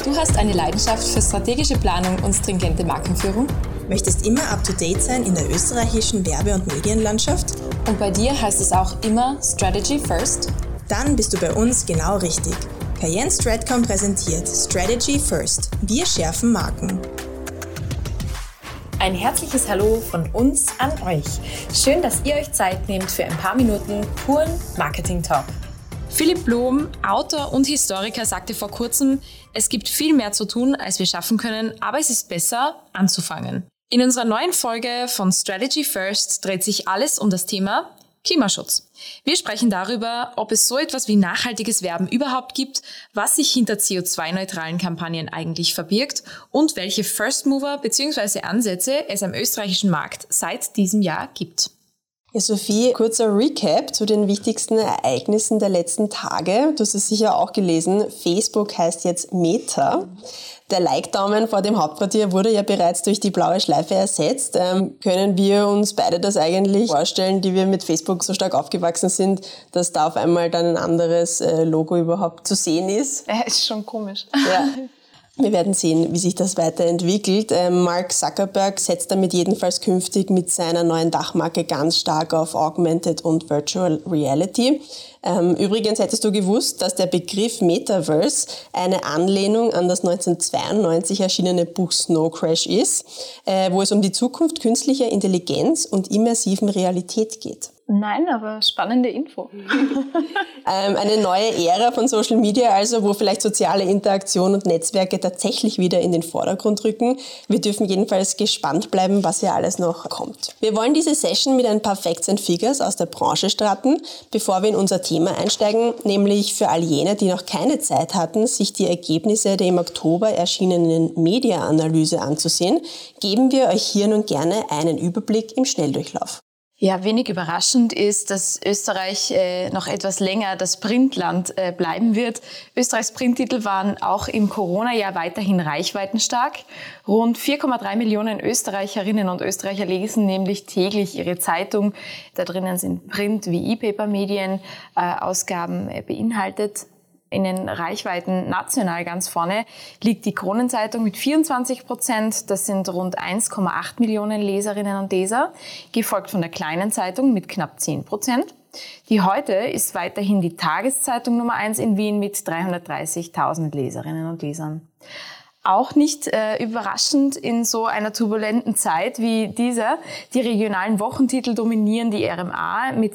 Du hast eine Leidenschaft für strategische Planung und stringente Markenführung? Möchtest immer up-to-date sein in der österreichischen Werbe- und Medienlandschaft? Und bei dir heißt es auch immer Strategy First? Dann bist du bei uns genau richtig. Cayenne Stratcom präsentiert Strategy First. Wir schärfen Marken. Ein herzliches Hallo von uns an euch. Schön, dass ihr euch Zeit nehmt für ein paar Minuten puren Marketing-Talk. Philipp Blom, Autor und Historiker, sagte vor kurzem, es gibt viel mehr zu tun, als wir schaffen können, aber es ist besser, anzufangen. In unserer neuen Folge von Strategy First dreht sich alles um das Thema Klimaschutz. Wir sprechen darüber, ob es so etwas wie nachhaltiges Werben überhaupt gibt, was sich hinter CO2-neutralen Kampagnen eigentlich verbirgt und welche First Mover bzw. Ansätze es am österreichischen Markt seit diesem Jahr gibt. Ja, Sophie, kurzer Recap zu den wichtigsten Ereignissen der letzten Tage. Du hast es sicher auch gelesen, Facebook heißt jetzt Meta. Der Like-Daumen vor dem Hauptquartier wurde ja bereits durch die blaue Schleife ersetzt. Können wir uns beide das eigentlich vorstellen, die wir mit Facebook so stark aufgewachsen sind, dass da auf einmal dann ein anderes Logo überhaupt zu sehen ist? Ja, ist schon komisch. Ja. Wir werden sehen, wie sich das weiterentwickelt. Mark Zuckerberg setzt damit jedenfalls künftig mit seiner neuen Dachmarke ganz stark auf Augmented und Virtual Reality. Übrigens hättest du gewusst, dass der Begriff Metaverse eine Anlehnung an das 1992 erschienene Buch Snow Crash ist, wo es um die Zukunft künstlicher Intelligenz und immersiven Realität geht. Nein, aber spannende Info. Eine neue Ära von Social Media, also wo vielleicht soziale Interaktion und Netzwerke tatsächlich wieder in den Vordergrund rücken. Wir dürfen jedenfalls gespannt bleiben, was hier alles noch kommt. Wir wollen diese Session mit ein paar Facts and Figures aus der Branche starten, bevor wir in unser Thema einsteigen, nämlich für all jene, die noch keine Zeit hatten, sich die Ergebnisse der im Oktober erschienenen Media-Analyse anzusehen, geben wir euch hier nun gerne einen Überblick im Schnelldurchlauf. Ja, wenig überraschend ist, dass Österreich noch etwas länger das Printland bleiben wird. Österreichs Printtitel waren auch im Corona-Jahr weiterhin reichweitenstark. Rund 4,3 Millionen Österreicherinnen und Österreicher lesen nämlich täglich ihre Zeitung. Da drinnen sind Print- wie E-Paper-Medien, Ausgaben beinhaltet. In den Reichweiten national ganz vorne liegt die Kronenzeitung mit 24%. Das sind rund 1,8 Millionen Leserinnen und Leser, gefolgt von der Kleinen Zeitung mit knapp 10%. Die Heute ist weiterhin die Tageszeitung Nummer 1 in Wien mit 330.000 Leserinnen und Lesern. Auch nicht überraschend in so einer turbulenten Zeit wie dieser. Die regionalen Wochentitel dominieren die RMA mit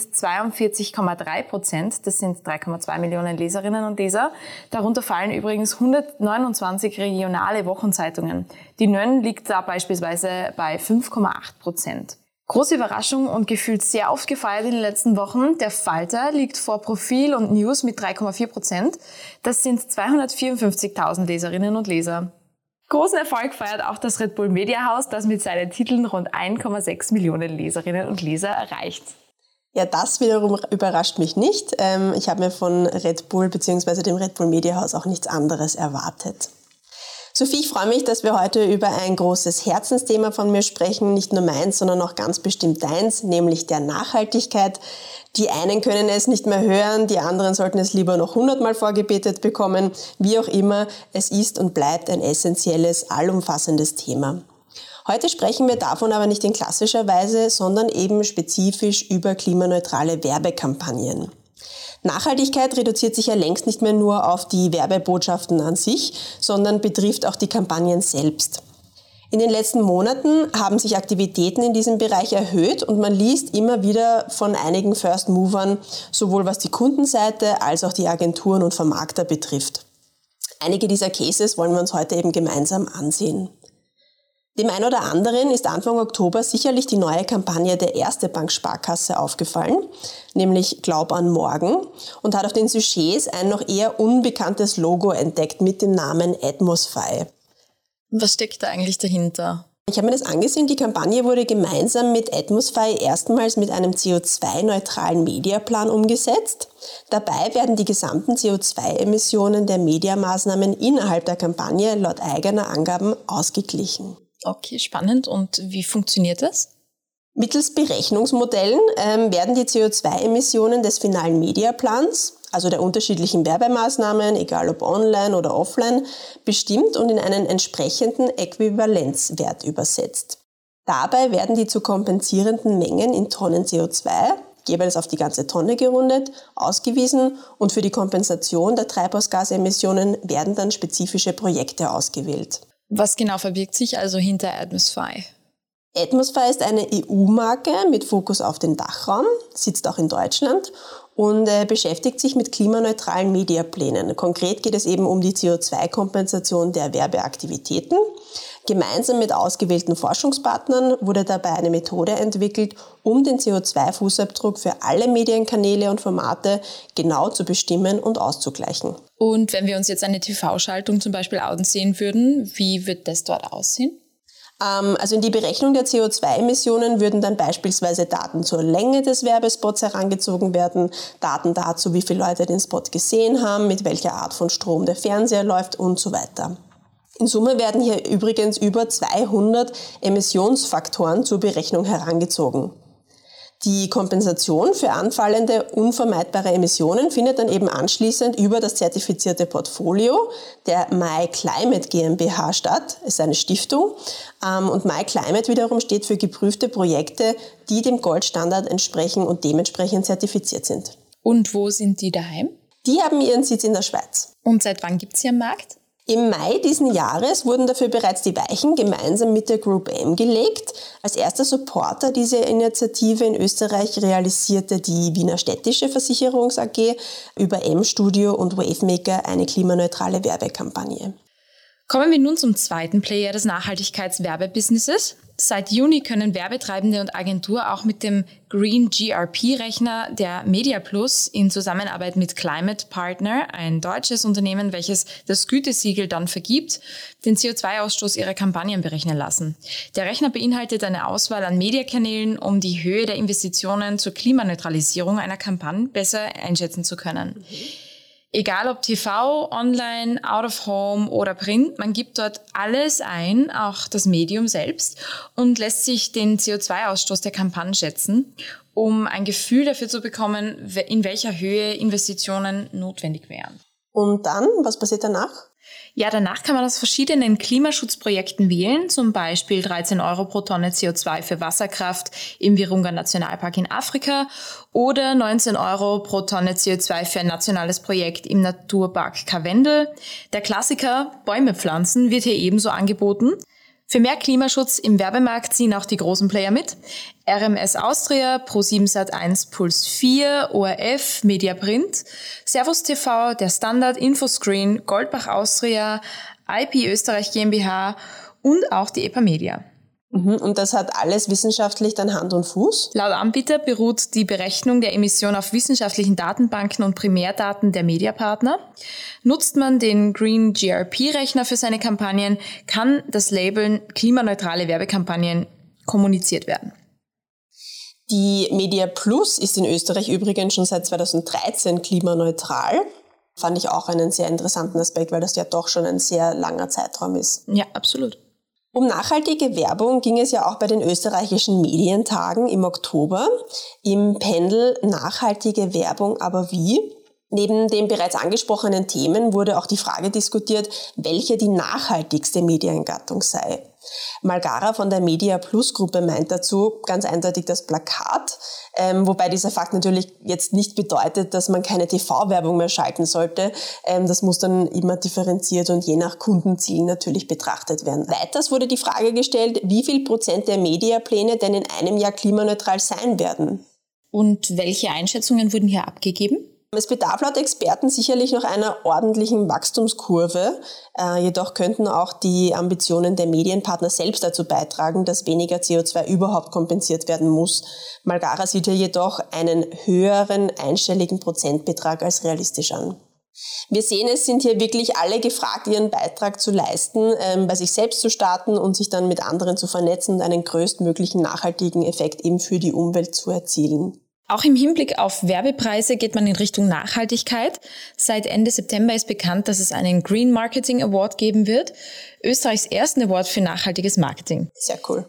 42,3%. Das sind 3,2 Millionen Leserinnen und Leser. Darunter fallen übrigens 129 regionale Wochenzeitungen. Die Nön liegt da beispielsweise bei 5,8%. Große Überraschung und gefühlt sehr oft gefeiert in den letzten Wochen. Der Falter liegt vor Profil und News mit 3,4%. Das sind 254.000 Leserinnen und Leser. Großen Erfolg feiert auch das Red Bull Media House, das mit seinen Titeln rund 1,6 Millionen Leserinnen und Leser erreicht. Ja, das wiederum überrascht mich nicht. Ich habe mir von Red Bull bzw. dem Red Bull Media House auch nichts anderes erwartet. Sophie, ich freue mich, dass wir heute über ein großes Herzensthema von mir sprechen, nicht nur meins, sondern auch ganz bestimmt deins, nämlich der Nachhaltigkeit. Die einen können es nicht mehr hören, die anderen sollten es lieber noch 100-mal vorgebetet bekommen. Wie auch immer, es ist und bleibt ein essentielles, allumfassendes Thema. Heute sprechen wir davon aber nicht in klassischer Weise, sondern eben spezifisch über klimaneutrale Werbekampagnen. Nachhaltigkeit reduziert sich ja längst nicht mehr nur auf die Werbebotschaften an sich, sondern betrifft auch die Kampagnen selbst. In den letzten Monaten haben sich Aktivitäten in diesem Bereich erhöht und man liest immer wieder von einigen First Movern, sowohl was die Kundenseite als auch die Agenturen und Vermarkter betrifft. Einige dieser Cases wollen wir uns heute eben gemeinsam ansehen. Dem einen oder anderen ist Anfang Oktober sicherlich die neue Kampagne der Erste Bank Sparkasse aufgefallen, nämlich Glaub an morgen, und hat auf den Sujets ein noch eher unbekanntes Logo entdeckt mit dem Namen Atmos.fi. Was steckt da eigentlich dahinter? Ich habe mir das angesehen, die Kampagne wurde gemeinsam mit Atmos.fi erstmals mit einem CO2-neutralen Mediaplan umgesetzt. Dabei werden die gesamten CO2-Emissionen der Mediamaßnahmen innerhalb der Kampagne laut eigener Angaben ausgeglichen. Okay, spannend. Und wie funktioniert das? Mittels Berechnungsmodellen werden die CO2-Emissionen des finalen Mediaplans, also der unterschiedlichen Werbemaßnahmen, egal ob online oder offline, bestimmt und in einen entsprechenden Äquivalenzwert übersetzt. Dabei werden die zu kompensierenden Mengen in Tonnen CO2, jeweils auf die ganze Tonne gerundet, ausgewiesen und für die Kompensation der Treibhausgasemissionen werden dann spezifische Projekte ausgewählt. Was genau verbirgt sich also hinter Atmos-Phi? Atmos-Phi ist eine EU-Marke mit Fokus auf den Dachraum, sitzt auch in Deutschland und beschäftigt sich mit klimaneutralen Mediaplänen. Konkret geht es eben um die CO2-Kompensation der Werbeaktivitäten. Gemeinsam mit ausgewählten Forschungspartnern wurde dabei eine Methode entwickelt, um den CO2-Fußabdruck für alle Medienkanäle und Formate genau zu bestimmen und auszugleichen. Und wenn wir uns jetzt eine TV-Schaltung zum Beispiel ansehen würden, wie wird das dort aussehen? Also in die Berechnung der CO2-Emissionen würden dann beispielsweise Daten zur Länge des Werbespots herangezogen werden, Daten dazu, wie viele Leute den Spot gesehen haben, mit welcher Art von Strom der Fernseher läuft und so weiter. In Summe werden hier übrigens über 200 Emissionsfaktoren zur Berechnung herangezogen. Die Kompensation für anfallende, unvermeidbare Emissionen findet dann eben anschließend über das zertifizierte Portfolio der MyClimate GmbH statt. Es ist eine Stiftung. Und MyClimate wiederum steht für geprüfte Projekte, die dem Goldstandard entsprechen und dementsprechend zertifiziert sind. Und wo sind die daheim? Die haben ihren Sitz in der Schweiz. Und seit wann gibt es sie am Markt? Im Mai diesen Jahres wurden dafür bereits die Weichen gemeinsam mit der Group M gelegt. Als erster Supporter dieser Initiative in Österreich realisierte die Wiener Städtische Versicherungs AG über M-Studio und Wavemaker eine klimaneutrale Werbekampagne. Kommen wir nun zum zweiten Player des Nachhaltigkeitswerbebusinesses. Seit Juni können Werbetreibende und Agentur auch mit dem Green GRP-Rechner der MediaPlus in Zusammenarbeit mit Climate Partner, ein deutsches Unternehmen, welches das Gütesiegel dann vergibt, den CO2-Ausstoß ihrer Kampagnen berechnen lassen. Der Rechner beinhaltet eine Auswahl an Mediakanälen, um die Höhe der Investitionen zur Klimaneutralisierung einer Kampagne besser einschätzen zu können. Egal ob TV, Online, Out of Home oder Print, man gibt dort alles ein, auch das Medium selbst, und lässt sich den CO2-Ausstoß der Kampagne schätzen, um ein Gefühl dafür zu bekommen, in welcher Höhe Investitionen notwendig wären. Und dann, was passiert danach? Ja, danach kann man aus verschiedenen Klimaschutzprojekten wählen, zum Beispiel 13 € pro Tonne CO2 für Wasserkraft im Virunga Nationalpark in Afrika oder 19 € pro Tonne CO2 für ein nationales Projekt im Naturpark Karwendel. Der Klassiker Bäume pflanzen wird hier ebenso angeboten. Für mehr Klimaschutz im Werbemarkt ziehen auch die großen Player mit. RMS Austria, Pro7 Sat1 Puls 4, ORF, Mediaprint, Servus TV, der Standard, Infoscreen, Goldbach Austria, IP Österreich GmbH und auch die EPA Media. Und das hat alles wissenschaftlich dann Hand und Fuß? Laut Anbieter beruht die Berechnung der Emission auf wissenschaftlichen Datenbanken und Primärdaten der Mediapartner. Nutzt man den Green GRP-Rechner für seine Kampagnen, kann das Label klimaneutrale Werbekampagnen kommuniziert werden. Die MediaPlus ist in Österreich übrigens schon seit 2013 klimaneutral. Fand ich auch einen sehr interessanten Aspekt, weil das ja doch schon ein sehr langer Zeitraum ist. Ja, absolut. Um nachhaltige Werbung ging es ja auch bei den österreichischen Medientagen im Oktober. Im Pendel Nachhaltige Werbung, aber wie? Neben den bereits angesprochenen Themen wurde auch die Frage diskutiert, welche die nachhaltigste Mediengattung sei. Malgara von der MediaPlus-Gruppe meint dazu ganz eindeutig das Plakat, wobei dieser Fakt natürlich jetzt nicht bedeutet, dass man keine TV-Werbung mehr schalten sollte. Das muss dann immer differenziert und je nach Kundenziel natürlich betrachtet werden. Weiters wurde die Frage gestellt, wie viel Prozent der Mediapläne denn in einem Jahr klimaneutral sein werden. Und welche Einschätzungen wurden hier abgegeben? Es bedarf laut Experten sicherlich noch einer ordentlichen Wachstumskurve. Jedoch könnten auch die Ambitionen der Medienpartner selbst dazu beitragen, dass weniger CO2 überhaupt kompensiert werden muss. Malgara sieht hier jedoch einen höheren einstelligen Prozentbetrag als realistisch an. Wir sehen, es sind hier wirklich alle gefragt, ihren Beitrag zu leisten, bei sich selbst zu starten und sich dann mit anderen zu vernetzen und einen größtmöglichen nachhaltigen Effekt eben für die Umwelt zu erzielen. Auch im Hinblick auf Werbepreise geht man in Richtung Nachhaltigkeit. Seit Ende September ist bekannt, dass es einen Green Marketing Award geben wird. Österreichs ersten Award für nachhaltiges Marketing. Sehr cool.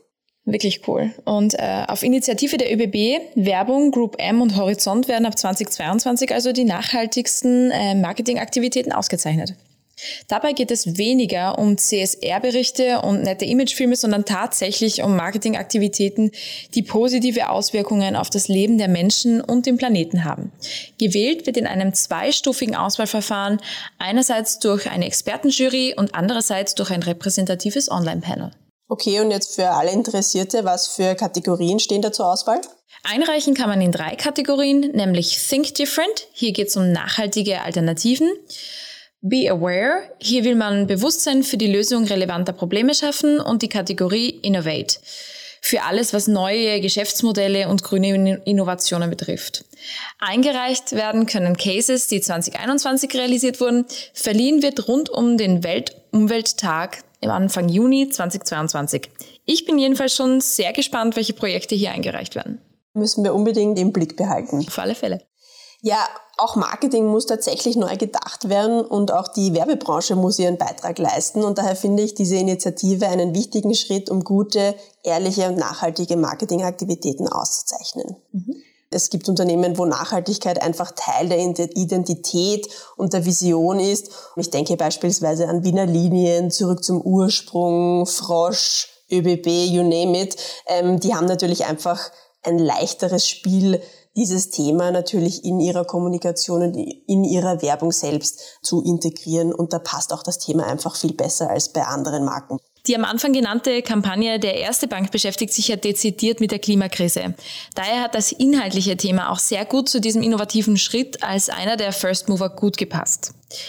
Wirklich cool. Und auf Initiative der ÖBB, Werbung, Group M und Horizont werden ab 2022 also die nachhaltigsten Marketingaktivitäten ausgezeichnet. Dabei geht es weniger um CSR-Berichte und nette Imagefilme, sondern tatsächlich um Marketingaktivitäten, die positive Auswirkungen auf das Leben der Menschen und den Planeten haben. Gewählt wird in einem zweistufigen Auswahlverfahren, einerseits durch eine Expertenjury und andererseits durch ein repräsentatives Online-Panel. Okay, und jetzt für alle Interessierte, was für Kategorien stehen da zur Auswahl? Einreichen kann man in 3 Kategorien, nämlich Think Different, hier geht es um nachhaltige Alternativen. Be Aware, hier will man Bewusstsein für die Lösung relevanter Probleme schaffen, und die Kategorie Innovate, für alles, was neue Geschäftsmodelle und grüne Innovationen betrifft. Eingereicht werden können Cases, die 2021 realisiert wurden. Verliehen wird rund um den Weltumwelttag im Anfang Juni 2022. Ich bin jedenfalls schon sehr gespannt, welche Projekte hier eingereicht werden. Müssen wir unbedingt im Blick behalten. Auf alle Fälle. Ja, auch Marketing muss tatsächlich neu gedacht werden und auch die Werbebranche muss ihren Beitrag leisten. Und daher finde ich diese Initiative einen wichtigen Schritt, um gute, ehrliche und nachhaltige Marketingaktivitäten auszuzeichnen. Es gibt Unternehmen, wo Nachhaltigkeit einfach Teil der Identität und der Vision ist. Ich denke beispielsweise an Wiener Linien, Zurück zum Ursprung, Frosch, ÖBB, you name it. Die haben natürlich einfach ein leichteres Spiel, dieses Thema natürlich in ihrer Kommunikation und in ihrer Werbung selbst zu integrieren. Und da passt auch das Thema einfach viel besser als bei anderen Marken. Die am Anfang genannte Kampagne der Erste Bank beschäftigt sich ja dezidiert mit der Klimakrise. Daher hat das inhaltliche Thema auch sehr gut zu diesem innovativen Schritt als einer der First Mover gut gepasst.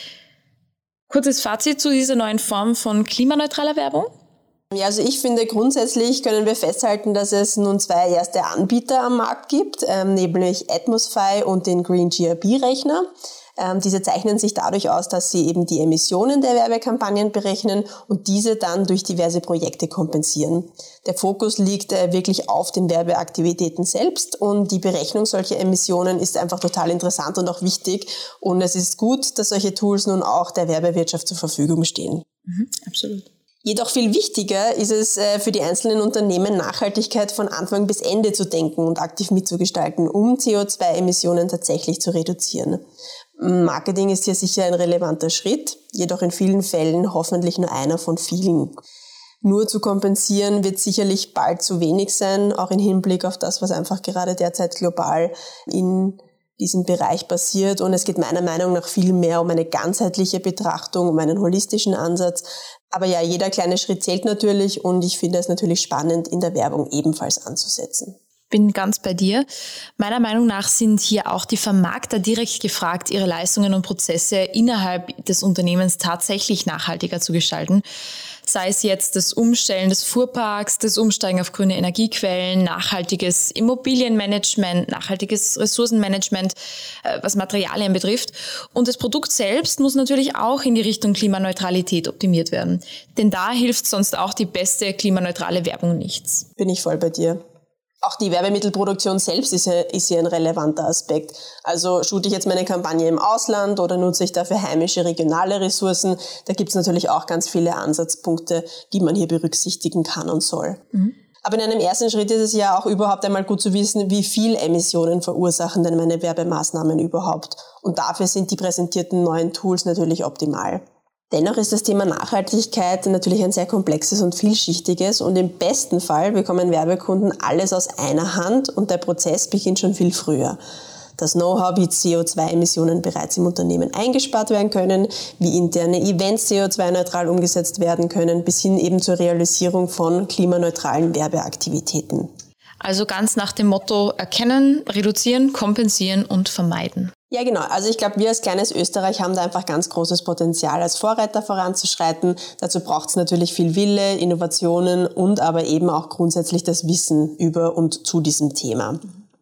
Kurzes Fazit zu dieser neuen Form von klimaneutraler Werbung? Ja, also ich finde, grundsätzlich können wir festhalten, dass es nun 2 erste Anbieter am Markt gibt, nämlich Atmosfy und den Green GRB-Rechner. Diese zeichnen sich dadurch aus, dass sie eben die Emissionen der Werbekampagnen berechnen und diese dann durch diverse Projekte kompensieren. Der Fokus liegt wirklich auf den Werbeaktivitäten selbst und die Berechnung solcher Emissionen ist einfach total interessant und auch wichtig. Und es ist gut, dass solche Tools nun auch der Werbewirtschaft zur Verfügung stehen. Absolut. Jedoch viel wichtiger ist es für die einzelnen Unternehmen, Nachhaltigkeit von Anfang bis Ende zu denken und aktiv mitzugestalten, um CO2-Emissionen tatsächlich zu reduzieren. Marketing ist hier sicher ein relevanter Schritt, jedoch in vielen Fällen hoffentlich nur einer von vielen. Nur zu kompensieren wird sicherlich bald zu wenig sein, auch im Hinblick auf das, was einfach gerade derzeit global in diesem Bereich passiert. Und es geht meiner Meinung nach viel mehr um eine ganzheitliche Betrachtung, um einen holistischen Ansatz. Aber ja, jeder kleine Schritt zählt natürlich und ich finde es natürlich spannend, in der Werbung ebenfalls anzusetzen. Bin ganz bei dir. Meiner Meinung nach sind hier auch die Vermarkter direkt gefragt, ihre Leistungen und Prozesse innerhalb des Unternehmens tatsächlich nachhaltiger zu gestalten. Sei es jetzt das Umstellen des Fuhrparks, das Umsteigen auf grüne Energiequellen, nachhaltiges Immobilienmanagement, nachhaltiges Ressourcenmanagement, was Materialien betrifft. Und das Produkt selbst muss natürlich auch in die Richtung Klimaneutralität optimiert werden. Denn da hilft sonst auch die beste klimaneutrale Werbung nichts. Bin ich voll bei dir. Auch die Werbemittelproduktion selbst ist hier ein relevanter Aspekt. Also shoote ich jetzt meine Kampagne im Ausland oder nutze ich dafür heimische, regionale Ressourcen? Da gibt es natürlich auch ganz viele Ansatzpunkte, die man hier berücksichtigen kann und soll. Aber in einem ersten Schritt ist es ja auch überhaupt einmal gut zu wissen, wie viel Emissionen verursachen denn meine Werbemaßnahmen überhaupt. Und dafür sind die präsentierten neuen Tools natürlich optimal. Dennoch ist das Thema Nachhaltigkeit natürlich ein sehr komplexes und vielschichtiges und im besten Fall bekommen Werbekunden alles aus einer Hand und der Prozess beginnt schon viel früher. Das Know-how, wie CO2-Emissionen bereits im Unternehmen eingespart werden können, wie interne Events CO2-neutral umgesetzt werden können, bis hin eben zur Realisierung von klimaneutralen Werbeaktivitäten. Also ganz nach dem Motto erkennen, reduzieren, kompensieren und vermeiden. Ja, genau. Also ich glaube, wir als kleines Österreich haben da einfach ganz großes Potenzial, als Vorreiter voranzuschreiten. Dazu braucht es natürlich viel Wille, Innovationen und aber eben auch grundsätzlich das Wissen über und zu diesem Thema.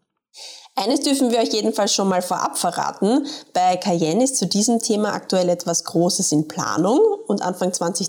Eines dürfen wir euch jedenfalls schon mal vorab verraten. Bei Cayenne ist zu diesem Thema aktuell etwas Großes in Planung und Anfang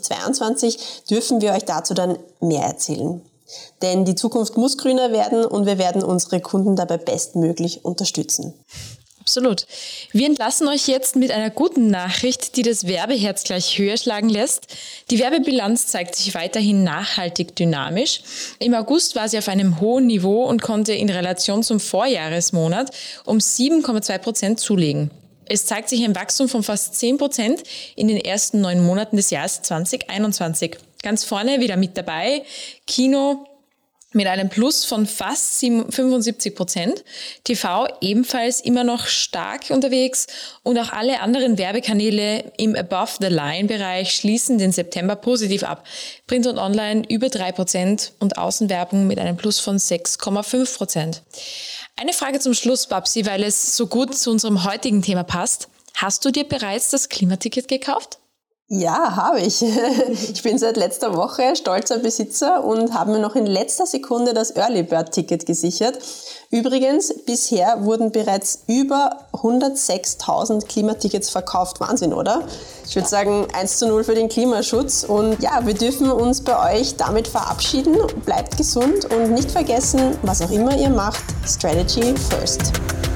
2022 dürfen wir euch dazu dann mehr erzählen. Denn die Zukunft muss grüner werden und wir werden unsere Kunden dabei bestmöglich unterstützen. Absolut. Wir entlassen euch jetzt mit einer guten Nachricht, die das Werbeherz gleich höher schlagen lässt. Die Werbebilanz zeigt sich weiterhin nachhaltig dynamisch. Im August war sie auf einem hohen Niveau und konnte in Relation zum Vorjahresmonat um 7,2% zulegen. Es zeigt sich ein Wachstum von fast 10% in den ersten 9 Monaten des Jahres 2021. Ganz vorne wieder mit dabei Kino mit einem Plus von fast 75%. TV ebenfalls immer noch stark unterwegs und auch alle anderen Werbekanäle im Above-the-Line-Bereich schließen den September positiv ab. Print und Online über 3% und Außenwerbung mit einem Plus von 6,5%. Eine Frage zum Schluss, Babsi, weil es so gut zu unserem heutigen Thema passt. Hast du dir bereits das Klimaticket gekauft? Ja, habe ich. Ich bin seit letzter Woche stolzer Besitzer und habe mir noch in letzter Sekunde das Early Bird Ticket gesichert. Übrigens, bisher wurden bereits über 106.000 Klimatickets verkauft. Wahnsinn, oder? Ich würde sagen 1:0 für den Klimaschutz. Und ja, wir dürfen uns bei euch damit verabschieden. Bleibt gesund und nicht vergessen, was auch immer ihr macht, Strategy first.